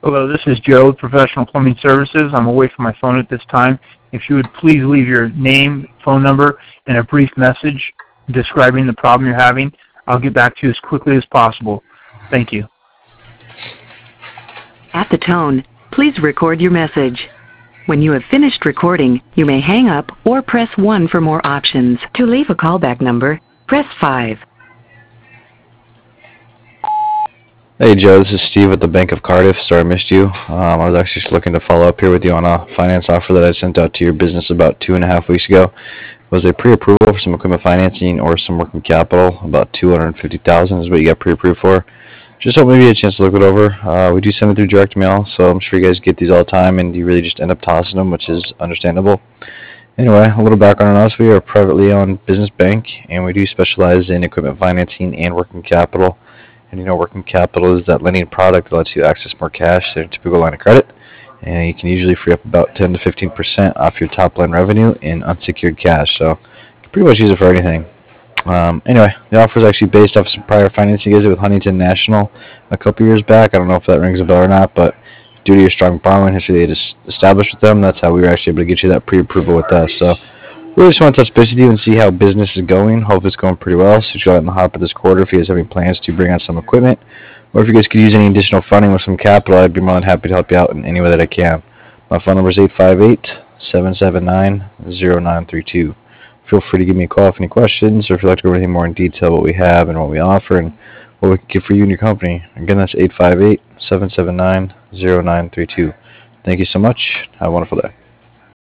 Hello, this is Joe with Professional Plumbing Services. I'm away from my phone at this time. If you would please leave your name, phone number, and a brief message describing the problem you're having, I'll get back to you as quickly as possible. Thank you. At the tone, please record your message. When you have finished recording, you may hang up or press 1 for more options. To leave a callback number, press 5. Hey Joe, this is Steve with the Bank of Cardiff. Sorry I missed you. I was actually just looking to follow up here with you on a finance offer that I sent out to your business about 2.5 weeks ago. It was a pre-approval for some equipment financing or some working capital. About $250,000 is what you got pre-approved for. Just hope maybe you had a chance to look it over. We do send it through direct mail, so I'm sure you guys get these all the time and you really just end up tossing them, which is understandable. Anyway, a little background on us. We are a privately owned business bank, and we do specialize in equipment financing and working capital. And working capital is that lending product that lets you access more cash than a typical line of credit. And you can usually free up about 10 to 15% off your top line revenue in unsecured cash. So you can pretty much use it for anything. Anyway, the offer is actually based off some prior financing you guys did with Huntington National a couple years back. I don't know if that rings a bell or not, but due to your strong borrowing history they just established with them, that's how we were actually able to get you that pre-approval with us. So really just want to touch base with you and see how business is going. Hope it's going pretty well. So go out in the hop of this quarter if you guys have any plans to bring on some equipment, or if you guys could use any additional funding with some capital, I'd be more than happy to help you out in any way that I can. My phone number is 858-779-0932. Feel free to give me a call if any questions, or if you'd like to go over anything more in detail, what we have and what we offer and what we can get for you and your company. Again, that's 858-779-0932. Thank you so much. Have a wonderful day.